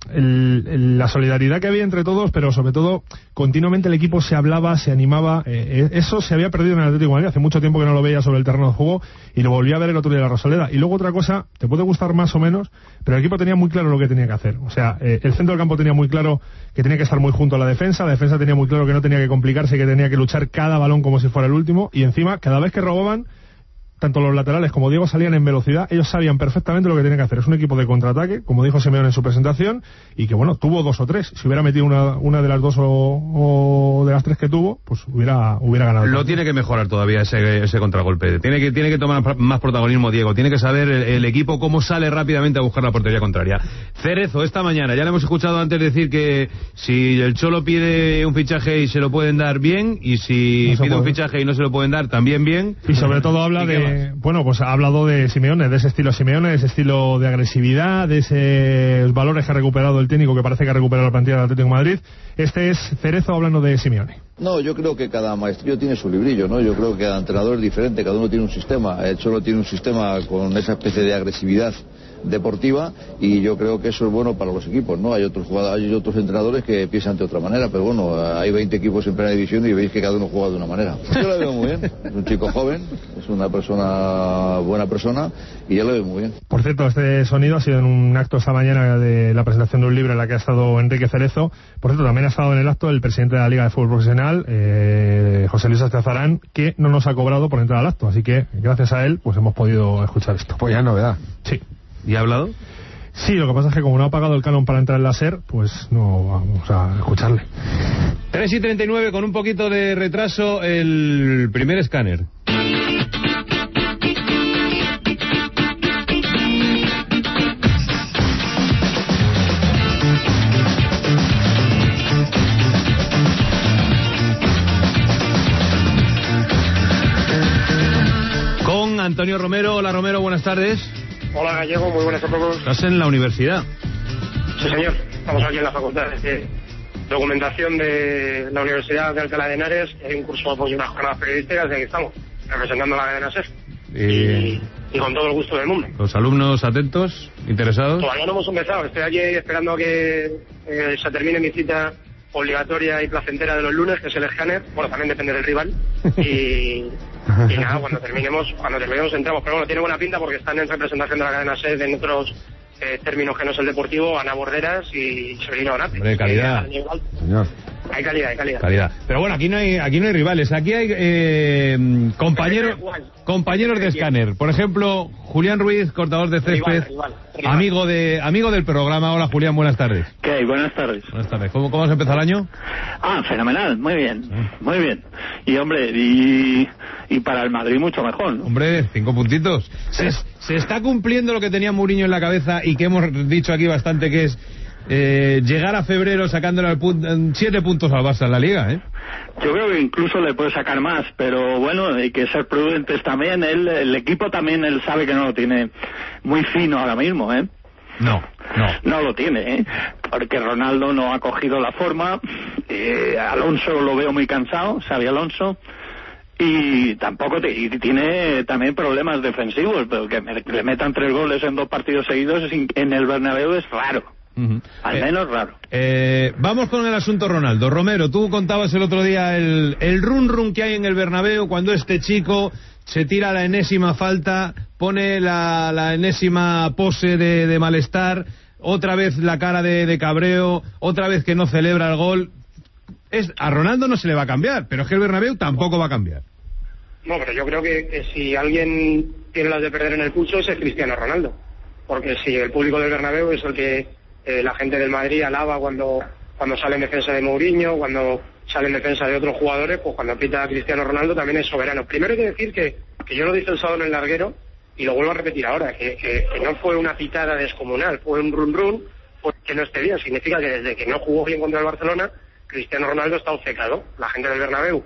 la solidaridad que había entre todos, pero sobre todo, continuamente el equipo se hablaba, se animaba. Eso se había perdido en el Atlético de Madrid. Hace mucho tiempo que no lo veía sobre el terreno de juego y lo volví a ver el otro día en la Rosaleda. Y luego otra cosa, te puede gustar más o menos, pero el equipo tenía muy claro lo que tenía que hacer. O sea, el centro del campo tenía muy claro que tenía que estar muy junto a la defensa tenía muy claro que no tenía que complicarse, que tenía que luchar cada balón como si fuera el último, y encima, cada vez que robaban, tanto los laterales como Diego salían en velocidad, ellos sabían perfectamente lo que tenían que hacer. Es un equipo de contraataque, como dijo Simeone en su presentación, y que bueno, tuvo 2 o 3. Si hubiera metido una de las 2 o de las 3 que tuvo, pues hubiera ganado. Lo tiene que mejorar todavía ese contragolpe. Tiene que tomar más protagonismo Diego. Tiene que saber el equipo cómo sale rápidamente a buscar la portería contraria. Cerezo, esta mañana, ya le hemos escuchado antes decir que si el Cholo pide un fichaje y se lo pueden dar bien, y si pide un fichaje y no se lo pueden dar, también bien. Y sobre todo habla de... Bueno, pues ha hablado de Simeone, de ese estilo Simeone, de ese estilo de agresividad, de esos valores que ha recuperado el técnico, que parece que ha recuperado la plantilla del Atlético de Madrid. Este es Cerezo hablando de Simeone. No, yo creo que cada maestrillo tiene su librillo, ¿no? Yo creo que cada entrenador es diferente, cada uno tiene un sistema. El Cholo tiene un sistema con esa especie de agresividad deportiva, y yo creo que eso es bueno para los equipos, ¿no? Hay otros jugadores, hay otros entrenadores que piensan de otra manera, pero bueno, hay 20 equipos en primera división y veis que cada uno juega de una manera. Yo lo veo muy bien, es un chico joven, es una buena persona, y yo lo veo muy bien. Por cierto, este sonido ha sido en un acto esta mañana de la presentación de un libro en la que ha estado Enrique Cerezo. Por cierto, también ha estado en el acto el presidente de la Liga de Fútbol Profesional, José Luis Azazarán, que no nos ha cobrado por entrar al acto, así que gracias a él pues hemos podido escuchar esto. Pues ya novedad. Sí. ¿Y ha hablado? Sí, lo que pasa es que como no ha pagado el canon para entrar en la SER, pues no vamos a escucharle. 3:39, con un poquito de retraso, el primer escáner. Con Antonio Romero. Hola Romero, buenas tardes. Hola Gallego, muy buenas a todos. ¿Estás en la universidad? Sí, señor. Estamos aquí en la Facultad de Documentación de la Universidad de Alcalá de Henares. Hay un curso pues, y unas jornadas periodísticas y aquí estamos, representando a la cadena SER. Y con todo el gusto del mundo. ¿Los alumnos atentos, interesados? Todavía no hemos empezado. Estoy aquí esperando a que se termine mi cita obligatoria y placentera de los lunes, que es el escáner. Bueno, también depende del rival. Y nada, cuando terminemos entramos. Pero bueno, tiene buena pinta porque están en representación de la cadena SER en otros términos que no es el deportivo, Ana Borderas y Severino Donati. Hombre, calidad. Señor. Hay calidad. Pero bueno, aquí no hay rivales, aquí hay compañeros de escáner. Por ejemplo, Julián Ruiz, cortador de césped, rival. Amigo del programa. Hola Julián, buenas tardes. ¿Qué hay? Buenas tardes. Buenas tardes. ¿Cómo has empezado el año? Fenomenal, muy bien, muy bien. Y hombre, y para el Madrid mucho mejor, ¿no? Hombre, 5 puntitos. Se está cumpliendo lo que tenía Mourinho en la cabeza y que hemos dicho aquí bastante, que es llegar a febrero sacándole 7 puntos al Barça en la Liga, ¿eh? Yo creo que incluso le puede sacar más, pero bueno, hay que ser prudentes también. El equipo también, él sabe que no lo tiene muy fino ahora mismo, ¿eh? No lo tiene, ¿eh? Porque Ronaldo no ha cogido la forma, Alonso lo veo muy cansado, Xabi Alonso, y tampoco tiene también problemas defensivos, pero que le metan 3 goles en 2 partidos seguidos en el Bernabéu es raro. Al menos raro. Vamos con el asunto Ronaldo. Romero, tú contabas el otro día el run que hay en el Bernabéu cuando este chico se tira la enésima falta, pone la enésima pose de malestar, otra vez la cara de cabreo, otra vez que no celebra el gol. A Ronaldo no se le va a cambiar, pero es que el Bernabéu tampoco va a cambiar. No, pero yo creo que si alguien tiene las de perder en el pulso es el Cristiano Ronaldo, porque si el público del Bernabéu es el que la gente del Madrid alaba cuando sale en defensa de Mourinho, cuando sale en defensa de otros jugadores, pues cuando pita a Cristiano Ronaldo también es soberano. Primero hay que decir que yo lo dije el sábado en el larguero y lo vuelvo a repetir ahora, que no fue una pitada descomunal, fue un run que no esté bien. Significa que desde que no jugó bien contra el Barcelona, Cristiano Ronaldo está obcecado. La gente del Bernabéu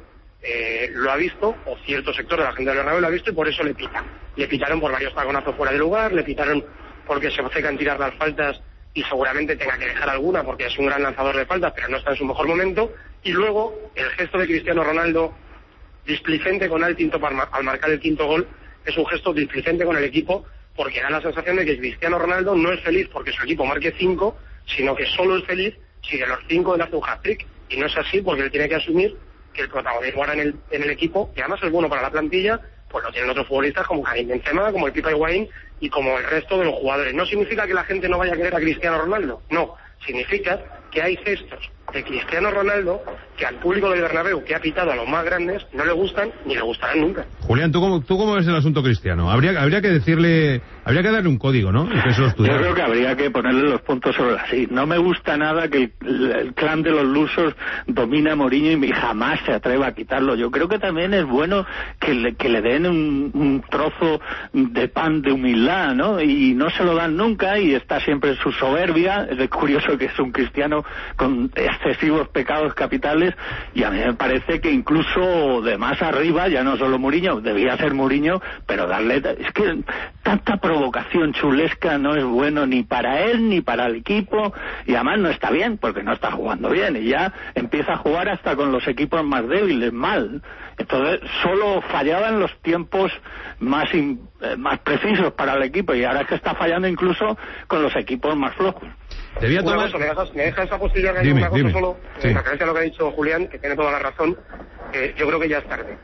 lo ha visto, o cierto sector de la gente del Bernabéu lo ha visto, y por eso le pitan. Le pitaron por varios taconazos fuera de lugar, le pitaron porque se obceca en tirar las faltas y seguramente tenga que dejar alguna porque es un gran lanzador de faltas, pero no está en su mejor momento. Y luego el gesto de Cristiano Ronaldo displicente con Altinto al marcar el 5º gol es un gesto displicente con el equipo, porque da la sensación de que Cristiano Ronaldo no es feliz porque su equipo marque 5, sino que solo es feliz si de los 5 él hace un hat-trick, y no es así, porque él tiene que asumir que el protagonismo ahora en el equipo, que además es bueno para la plantilla, pues lo tienen otros futbolistas como Karim Benzema, como el Pipa Higuaín y como el resto de los jugadores. No significa que la gente no vaya a querer a Cristiano Ronaldo, no, significa que hay gestos de Cristiano Ronaldo que al público del Bernabéu, que ha pitado a los más grandes, no le gustan ni le gustarán nunca. Julián, ¿tú cómo ves el asunto Cristiano? Habría que darle un código, ¿no? Yo creo que habría que ponerle los puntos sobre las i. No me gusta nada que el clan de los lusos domine a Mourinho y jamás se atreva a quitarlo. Yo creo que también es bueno que le den un trozo de pan de humildad, ¿no? Y no se lo dan nunca y está siempre su soberbia. Es curioso que es un cristiano con excesivos pecados capitales, y a mí me parece que incluso de más arriba, ya no solo Mourinho, debía ser Mourinho, pero es que tanta provocación chulesca no es bueno ni para él ni para el equipo, y además no está bien porque no está jugando bien y ya empieza a jugar hasta con los equipos más débiles mal. Entonces solo fallaba en los tiempos más precisos para el equipo, y ahora es que está fallando incluso con los equipos más flojos. ¿Me deja esa posibilidad que hay una cosa solo? Sí. En referencia a lo que ha dicho Julián, que tiene toda la razón, yo creo que ya es tarde.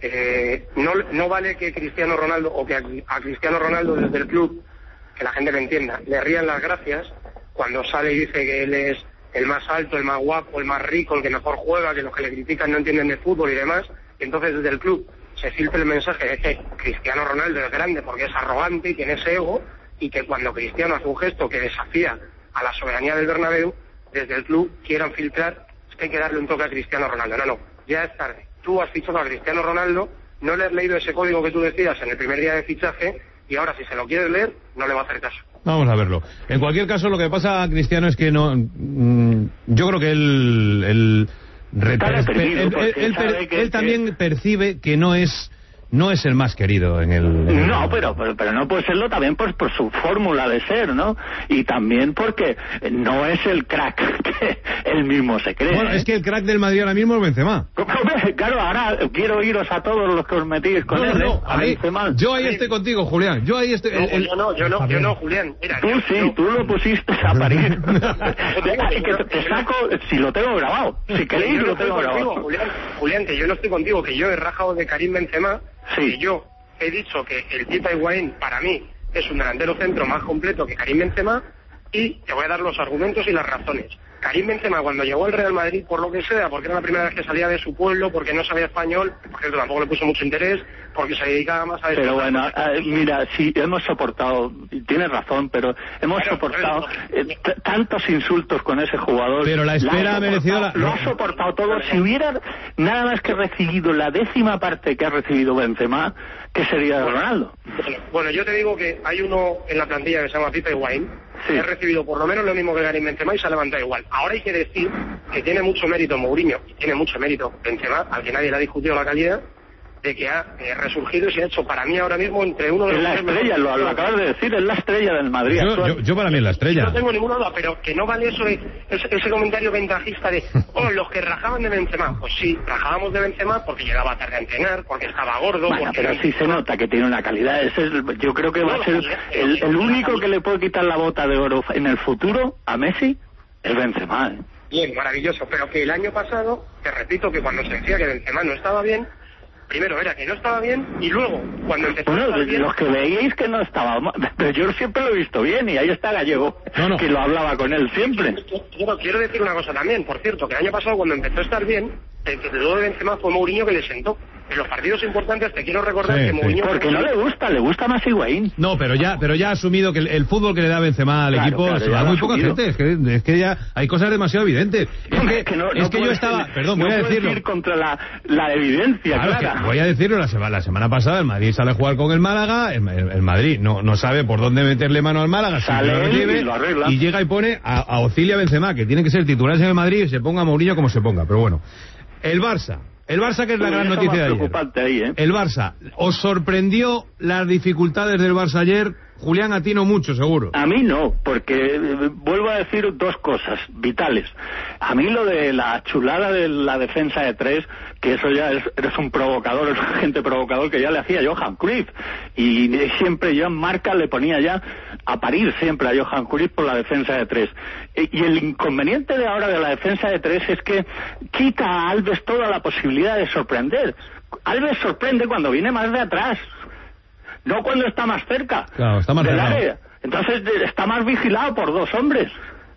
No vale que Cristiano Ronaldo, o que a Cristiano Ronaldo desde el club, que la gente lo entienda, le rían las gracias cuando sale y dice que él es el más alto, el más guapo, el más rico, el que mejor juega, que los que le critican no entienden de fútbol y demás. Y entonces desde el club se filtra el mensaje de que Cristiano Ronaldo es grande porque es arrogante y tiene ese ego, y que cuando Cristiano hace un gesto que desafía a la soberanía del Bernabéu, desde el club quieran filtrar que hay que darle un toque a Cristiano Ronaldo. No, ya es tarde. Tú has fichado a Cristiano Ronaldo, no le has leído ese código que tú decías en el primer día de fichaje, y ahora si se lo quieres leer, no le va a hacer caso. Vamos a verlo. En cualquier caso, lo que pasa a Cristiano es que no... yo creo que él también percibe que no es no es el más querido en el... No, pero no puede serlo también por su fórmula de ser, ¿no? Y también porque no es el crack que él mismo se cree. Bueno, es que el crack del Madrid ahora mismo es Benzema. Claro, ahora quiero iros a todos los que os metís con él. Yo ahí estoy contigo, Julián. Yo ahí estoy... Yo no, Julián. Mira, tú lo pusiste a parir. Te saco, si lo tengo grabado. Si queréis, lo tengo grabado. Julián, que yo no estoy contigo, que yo he rajado de Karim Benzema, que yo he dicho que el Tita Higuaín, para mí, es un delantero centro más completo que Karim Benzema, y te voy a dar los argumentos y las razones. Karim Benzema, cuando llegó al Real Madrid, por lo que sea, porque era la primera vez que salía de su pueblo, porque no sabía español, por cierto, tampoco le puso mucho interés, porque se dedicaba más a... Pero bueno, mira, sí, hemos soportado, tienes razón, pero hemos soportado tantos insultos con ese jugador. Pero la espera ha merecido Lo ha soportado todo. Si hubiera nada más que recibido la 10ª parte que ha recibido Benzema, ¿qué sería de Ronaldo? Bueno, yo te digo que hay uno en la plantilla que se llama Tita Higuaín, que ha recibido por lo menos lo mismo que Karim Benzema y se ha levantado igual. Ahora hay que decir que tiene mucho mérito Mourinho y tiene mucho mérito Benzema, al que nadie le ha discutido la calidad, de que ha resurgido y se ha hecho para mí ahora mismo entre uno de los... Es la estrella, lo acabas de decir, es la estrella del Madrid. Yo para mí es la estrella. No tengo ninguna duda, pero que no vale eso de ese comentario ventajista de los que rajaban de Benzema. Pues sí, rajábamos de Benzema porque llegaba tarde a entrenar, porque estaba gordo... Bueno, pero sí se nota que tiene una calidad. Yo creo que va a ser el único que le puede quitar la bota de oro en el futuro a Messi es Benzema. Bien, maravilloso, pero que el año pasado, te repito que cuando se decía que Benzema no estaba bien, primero era que no estaba bien y luego cuando empezó a estar bien... Los que veíais que no estaba, pero yo siempre lo he visto bien y ahí está Gallego, que lo hablaba con él siempre. Quiero decir una cosa también, por cierto, que el año pasado cuando empezó a estar bien, el que luego de Benzema fue Mourinho que le sentó. En los partidos importantes te quiero recordar que Mourinho... Porque no le gusta más Higuaín. No, pero ya ha asumido que el fútbol que le da Benzema al equipo se va a muy poca gente. Es que ya hay cosas demasiado evidentes. Es que yo estaba... Perdón, voy a decirlo. Ir contra la evidencia, claro. Voy a decirlo, la semana pasada el Madrid sale a jugar con el Málaga, el Madrid no sabe por dónde meterle mano al Málaga, y llega y pone a Ocilia Benzema, que tiene que ser titular en el Madrid, y se ponga a Mourinho como se ponga. Pero bueno, el Barça, que es la gran noticia de ayer. El Barça, ¿os sorprendió las dificultades del Barça ayer? Julián, a ti no mucho, seguro. A mí no, porque vuelvo a decir dos cosas vitales. A mí lo de la chulada de la defensa de tres, que eso ya eres un provocador, es un agente provocador que ya le hacía Johan Cruyff. Y siempre yo en Marca le ponía ya a parir siempre a Johan Cruyff por la defensa de tres. Y el inconveniente de ahora de la defensa de tres es que quita a Alves toda la posibilidad de sorprender. Alves sorprende cuando viene más de atrás, no cuando está más cerca del área. Entonces está más vigilado por dos hombres.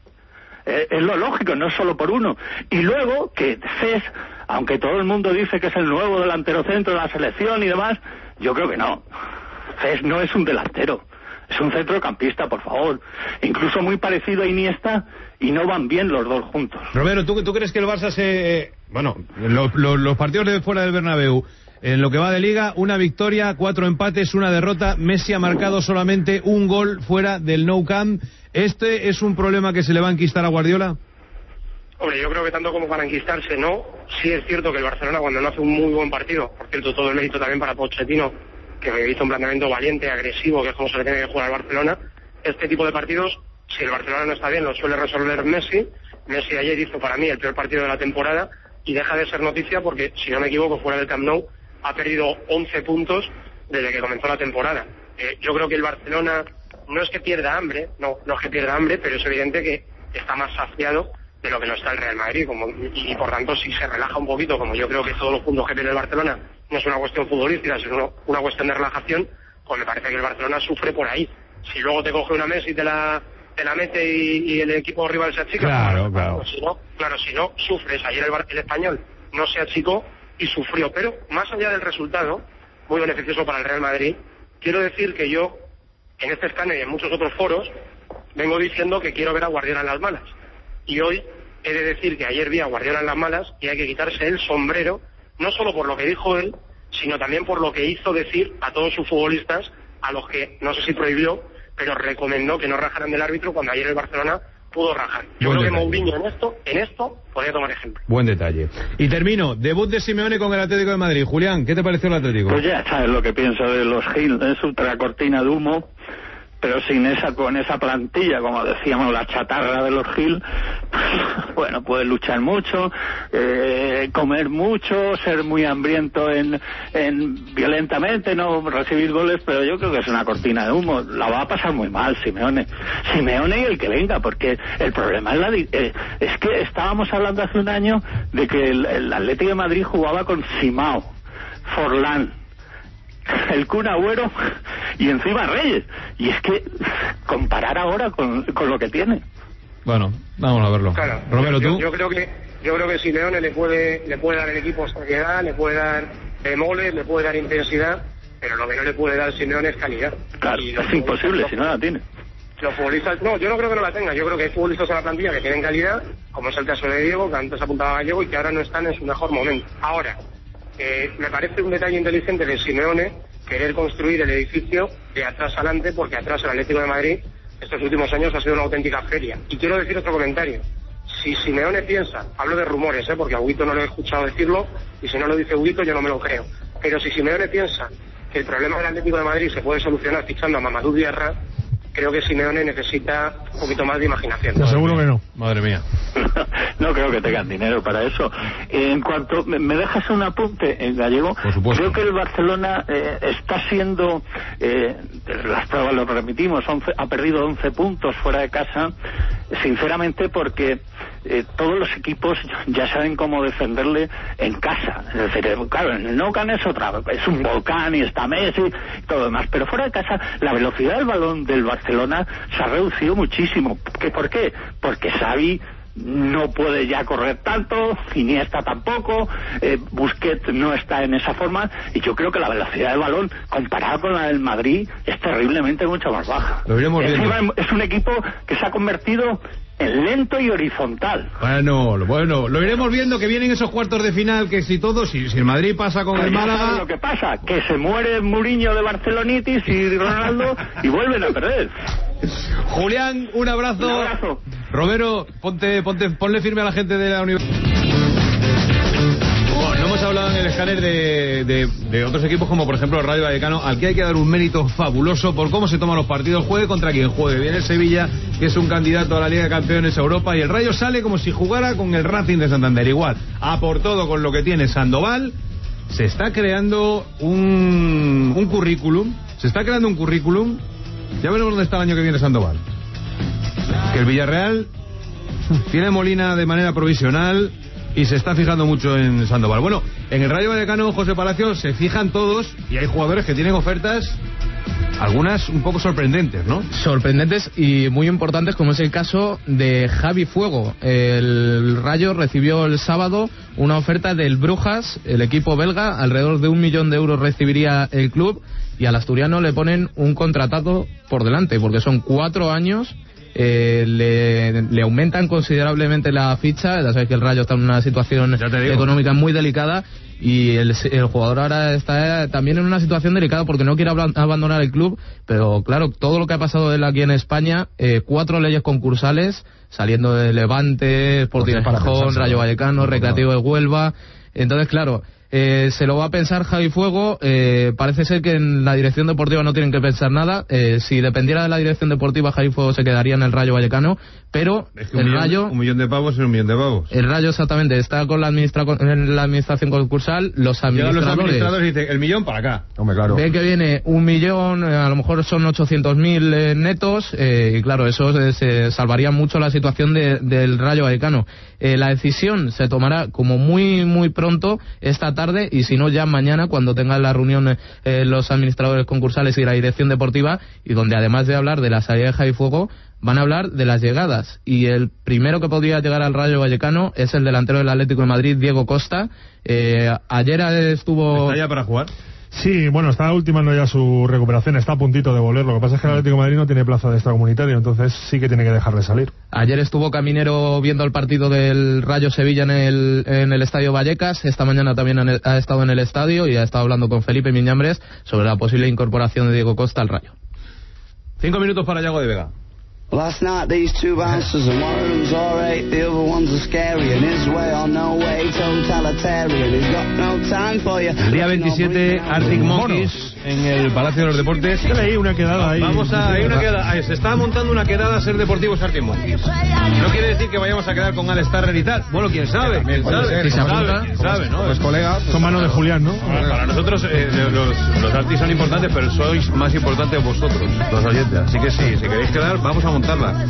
Es lo lógico, no solo por uno. Y luego que Cés, aunque todo el mundo dice que es el nuevo delantero centro de la selección y demás, yo creo que no. Cés no es un delantero, es un centrocampista, por favor. Incluso muy parecido a Iniesta, y no van bien los dos juntos. Romero, ¿tú crees que el Barça se... los partidos de fuera del Bernabéu, en lo que va de Liga, una victoria, 4 empates, una derrota. Messi ha marcado solamente un gol fuera del Nou Camp. ¿Este es un problema que se le va a enquistar a Guardiola? Hombre, yo creo que tanto como para enquistarse, no. Sí es cierto que el Barcelona, cuando no hace un muy buen partido, por cierto, todo el mérito también para Pochettino, que hizo un planteamiento valiente, agresivo, que es como se le tiene que jugar al Barcelona, este tipo de partidos, si el Barcelona no está bien, lo suele resolver Messi. Messi ayer hizo para mí el peor partido de la temporada y deja de ser noticia porque, si no me equivoco, fuera del Camp Nou ha perdido 11 puntos desde que comenzó la temporada. Yo creo que el Barcelona no es que pierda hambre, no es que pierda hambre, pero es evidente que está más saciado de lo que no está el Real Madrid, y por tanto si se relaja un poquito, como yo creo que todos los puntos que pierde el Barcelona no es una cuestión futbolística, sino una cuestión de relajación, pues me parece que el Barcelona sufre por ahí. Si luego te coge una Messi y te la mete y el equipo rival se achica, claro. Si no, sufres. Ayer el Español no se achicó y sufrió, pero más allá del resultado, muy beneficioso para el Real Madrid, quiero decir que yo, en este escáner y en muchos otros foros, vengo diciendo que quiero ver a Guardiola en las malas. Y hoy he de decir que ayer vi a Guardiola en las malas y hay que quitarse el sombrero, no solo por lo que dijo él, sino también por lo que hizo decir a todos sus futbolistas, a los que, no sé si prohibió, pero recomendó que no rajaran del árbitro cuando ayer el Barcelona pudo rajar. Yo creo que Mourinho en esto podría tomar ejemplo. Buen detalle. Y termino, debut de Simeone con el Atlético de Madrid. Julián, ¿qué te pareció el Atlético? Pues ya sabes lo que pienso de los Gil, es otra cortina de humo, pero con esa plantilla, como decíamos, la chatarra de los Gil, bueno, puedes luchar mucho, comer mucho, ser muy hambriento violentamente, no recibir goles, pero yo creo que es una cortina de humo. La va a pasar muy mal Simeone y el que venga, porque el problema es que estábamos hablando hace un año de que el Atlético de Madrid jugaba con Simao, Forlán, el Kun Agüero y encima Reyes, y es que comparar ahora con lo que tiene. Bueno, vamos a verlo. Claro, Romero, ¿tú? Yo creo que Simeone le puede dar al equipo seriedad, le puede dar moles, le puede dar intensidad, pero lo que no le puede dar Simeone es calidad. Claro, es imposible si no la tiene. Los futbolistas, no, yo no creo que no la tenga. Yo creo que hay futbolistas en la plantilla que tienen calidad, como es el caso de Diego, que antes apuntaba a Gallego, y que ahora no están en su mejor momento. Ahora, me parece un detalle inteligente de Simeone querer construir el edificio de atrás adelante, porque atrás el Atlético de Madrid estos últimos años ha sido una auténtica feria. Y quiero decir otro comentario. Si Simeone piensa, hablo de rumores, porque a Huguito no lo he escuchado decirlo, y si no lo dice Huguito yo no me lo creo, pero si Simeone piensa que el problema del Atlético de Madrid se puede solucionar fichando a Mamadou Diarra, creo que Simeone necesita un poquito más de imaginación. Pues seguro que no. Madre mía. No creo que tengan dinero para eso. En cuanto me dejas un apunte en Gallego, creo que el Barcelona está siendo, las pruebas lo remitimos, ha perdido 11 puntos fuera de casa, sinceramente porque todos los equipos ya saben cómo defenderle en casa. Es decir, claro, en el Nou Camp es un volcán y está Messi y todo lo demás, pero fuera de casa la velocidad del balón del Barcelona se ha reducido muchísimo. ¿Por qué? Porque Xavi no puede ya correr tanto, Iniesta tampoco, Busquets no está en esa forma, y yo creo que la velocidad del balón comparada con la del Madrid es terriblemente mucho más baja. Lo iremos viendo. Es un equipo que se ha convertido en lento y horizontal. Bueno, lo iremos viendo, que vienen esos cuartos de final, que si el Madrid pasa con el Málaga... ¿Sabes lo que pasa? Que se muere Mourinho de Barcelonitis y Ronaldo y vuelven a perder. Julián, un abrazo. Un abrazo. Romero, ponle firme a la gente de la universidad. Bueno, no hemos hablado en el escáner de otros equipos como por ejemplo el Rayo Vallecano, al que hay que dar un mérito fabuloso por cómo se toman los partidos, juegue contra quien juegue. Viene el Sevilla, que es un candidato a la Liga de Campeones a Europa, y el Rayo sale como si jugara con el Racing de Santander. Igual, a por todo con lo que tiene Sandoval. Se está creando un currículum. Ya veremos dónde está el año que viene Sandoval. Que el Villarreal tiene Molina de manera provisional y se está fijando mucho en Sandoval. Bueno, en el Rayo Vallecano, José Palacio, se fijan todos, y hay jugadores que tienen ofertas, algunas un poco sorprendentes, ¿no? Sorprendentes y muy importantes, como es el caso de Javi Fuego. El Rayo recibió el sábado una oferta del Brujas, el equipo belga, alrededor de 1 millón de euros recibiría el club, y al asturiano le ponen un contratazo por delante, porque son 4 años. Le aumentan considerablemente la ficha. Ya sabes que el Rayo está en una situación económica muy delicada, y el jugador ahora está también en una situación delicada porque no quiere abandonar el club, pero claro, todo lo que ha pasado él aquí en España, 4 leyes concursales, saliendo de Levante, Sporting de Gijón, Rayo Vallecano, Recreativo de Huelva. Entonces, claro, se lo va a pensar Javi Fuego. Parece ser que en la dirección deportiva no tienen que pensar nada. Si dependiera de la dirección deportiva, Javi Fuego se quedaría en el Rayo Vallecano, pero es que el Rayo... 1 millón de pavos es 1 millón de pavos. El Rayo exactamente está con la administración concursal. Los administradores dicen, el millón para acá. Hombre, claro. Ven que viene 1 millón, a lo mejor son 800.000 netos, y claro, eso se salvaría mucho la situación del Rayo Vallecano. La decisión se tomará como muy muy pronto esta tarde, y si no ya mañana, cuando tengan la reunión los administradores concursales y la dirección deportiva, y donde además de hablar de la salida de Javi Fuego, van a hablar de las llegadas, y el primero que podría llegar al Rayo Vallecano es el delantero del Atlético de Madrid, Diego Costa. Ayer estuvo... ¿Está ya para jugar? Sí, bueno, está ultimando ya su recuperación, está a puntito de volver. Lo que pasa es que el Atlético de Madrid no tiene plaza de extracomunitario, entonces sí que tiene que dejarle salir. Ayer estuvo Caminero viendo el partido del Rayo Sevilla en el Estadio Vallecas. Esta mañana también ha estado en el estadio y ha estado hablando con Felipe Miñambres sobre la posible incorporación de Diego Costa al Rayo. 5 minutos para Yago de Vega. Last night these two bouncers and one of them's alright, the other one's a scary, and his way or no way, totalitarian, he's got no time for you. El día 27, Arctic Monkeys en el Palacio de los Deportes. Yo leí una quedada ahí. Vamos a ir una quedada. Se está montando una quedada a ser deportivos Arctic Monkeys. No quiere decir que vayamos a quedar con Al Starrer y tal. Bueno, quién sabe, quién sabe, ¿no? Pues colega, con mano de Julián, ¿no? Para nosotros los artistas son importantes, pero sois más importantes vosotros, los oyentes. Así que sí, si queréis quedar, vamos a montarla.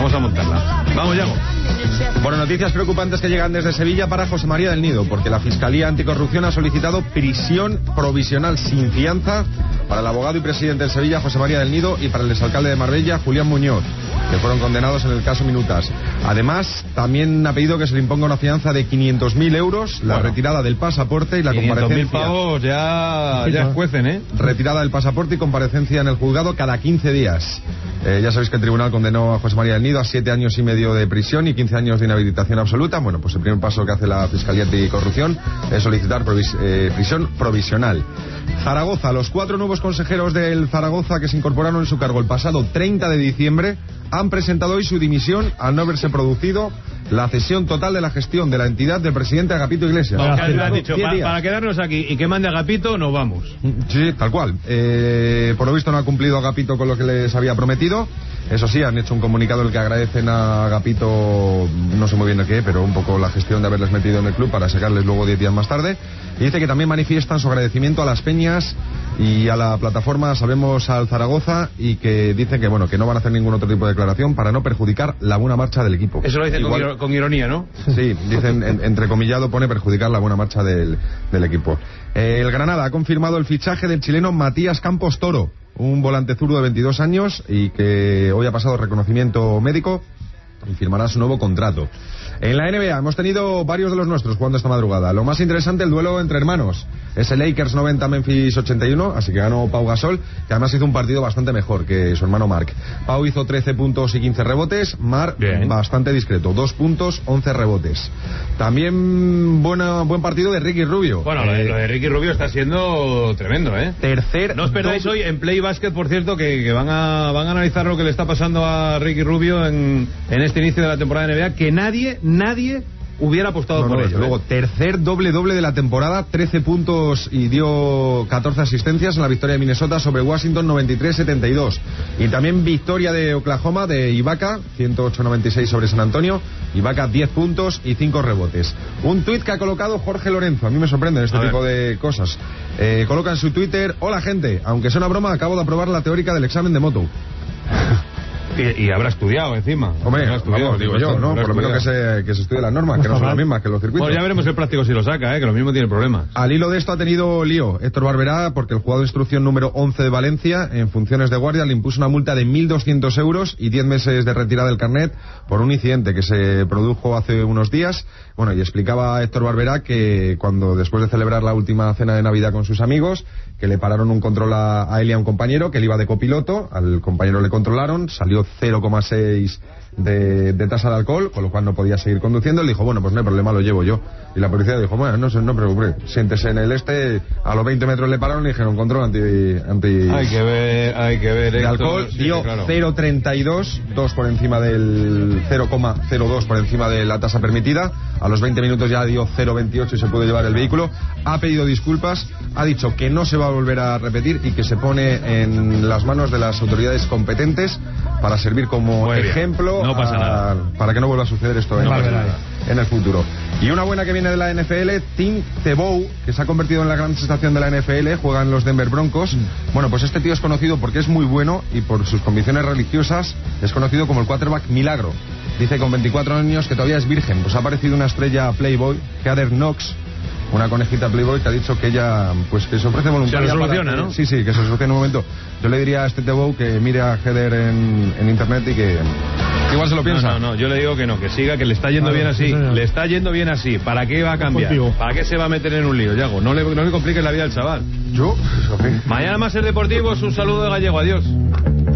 Vamos, Yago. Bueno, noticias preocupantes que llegan desde Sevilla para José María del Nido, porque la Fiscalía Anticorrupción ha solicitado prisión provisional sin fianza para el abogado y presidente del Sevilla, José María del Nido, y para el exalcalde de Marbella, Julián Muñoz, que fueron condenados en el caso Minutas. Además, también ha pedido que se le imponga una fianza de 500.000 euros, la retirada del pasaporte y la comparecencia. 500.000 pavos ya escuecen, ¿eh? Retirada del pasaporte y comparecencia en el juzgado cada 15 días. Ya sabéis que el tribunal condenó a José María del Nido a 7 años y medio de prisión y 15 años de inhabilitación absoluta. Bueno, pues el primer paso que hace la Fiscalía Anticorrupción es solicitar prisión provisional. Zaragoza, los 4 nuevos consejeros del Zaragoza que se incorporaron en su cargo el pasado 30 de diciembre han presentado hoy su dimisión al no haberse producido la cesión total de la gestión de la entidad del presidente Agapito Iglesias. Para quedarnos aquí y que mande Agapito, nos vamos. Sí, tal cual. Por lo visto no ha cumplido Agapito con lo que les había prometido. Eso sí, han hecho un comunicado en el que agradecen a Agapito, no sé muy bien el qué, pero un poco la gestión de haberles metido en el club para sacarles luego 10 días más tarde. Y dice que también manifiestan su agradecimiento a las peñas y a la plataforma Sabemos al Zaragoza, y que dicen que bueno, que no van a hacer ningún otro tipo de declaración para no perjudicar la buena marcha del equipo. Eso lo dicen con ironía, ¿no? Sí, dicen, entrecomillado pone perjudicar la buena marcha del equipo. El Granada ha confirmado el fichaje del chileno Matías Campos Toro, un volante zurdo de 22 años y que hoy ha pasado reconocimiento médico y firmará su nuevo contrato. En la NBA hemos tenido varios de los nuestros jugando esta madrugada. Lo más interesante, el duelo entre hermanos. Es el Lakers 90, Memphis 81, así que ganó Pau Gasol, que además hizo un partido bastante mejor que su hermano Marc. Pau hizo 13 puntos y 15 rebotes, Marc bastante discreto, 2 puntos, 11 rebotes. También buen partido de Ricky Rubio. Bueno, lo de Ricky Rubio está siendo tremendo, ¿eh? No os perdáis hoy en Play Basket, por cierto, que van a analizar lo que le está pasando a Ricky Rubio en este inicio de la temporada de NBA, que nadie hubiera apostado por ello. Luego, tercer doble de la temporada, 13 puntos y dio 14 asistencias en la victoria de Minnesota sobre Washington 93-72. Y también victoria de Oklahoma de Ibaka, 108-96 sobre San Antonio. Ibaka 10 puntos y 5 rebotes. Un tuit que ha colocado Jorge Lorenzo, a mí me sorprenden este tipo de cosas. Coloca en su Twitter: hola gente, aunque sea una broma, acabo de aprobar la teórica del examen de moto. Y habrá estudiado encima. Hombre, vamos, digo yo, ¿no? Por lo menos que se estudie las normas, que no son las mismas que los circuitos. Bueno, ya veremos el práctico si lo saca, que lo mismo tiene problemas. Al hilo de esto ha tenido lío Héctor Barberá, porque el juzgado de instrucción número 11 de Valencia, en funciones de guardia, le impuso una multa de 1.200 euros y 10 meses de retirada del carnet por un incidente que se produjo hace unos días. Bueno, y explicaba Héctor Barberá que cuando, después de celebrar la última cena de Navidad con sus amigos, que le pararon un control a él y a un compañero, que él iba de copiloto, al compañero le controlaron, salió 0,6 de tasa de alcohol, con lo cual no podía seguir conduciendo. Le dijo, bueno, pues no hay problema, lo llevo yo. Y la policía dijo, bueno, no preocupe, siéntese en el a los 20 metros le pararon y dijeron, control anti Hay que ver de alcohol, dio claro. 0,32, 2 por encima del 0,02 por encima de la tasa permitida. A los 20 minutos ya dio 0,28 y se pudo llevar el vehículo. Ha pedido disculpas, ha dicho que no se va a volver a repetir y que se pone en las manos de las autoridades competentes para servir como ejemplo, no pasa nada, para que no vuelva a suceder esto en el futuro. Y una buena que viene de la NFL, Tim Tebow, que se ha convertido en la gran sensación de la NFL, juega en los Denver Broncos. Bueno, pues este tío es conocido porque es muy bueno y por sus convicciones religiosas es conocido como el quarterback milagro. Dice con 24 años que todavía es virgen. Pues ha aparecido una estrella Playboy, Heather Knox, una conejita Playboy, que ha dicho que ella, pues que se ofrece voluntaria. Se lo soluciona, ¿no? Sí, que se solucione en un momento. Yo le diría a este Tebow que mire a Heather en internet y que igual se lo piensa. No, yo le digo que no, que siga, que le está yendo bien así. Le está yendo bien así. ¿Para qué va a cambiar? ¿Para qué se va a meter en un lío, Yago? No le compliques la vida al chaval. Yo, Mañana más Ser Deportivos, un saludo de Gallego, adiós.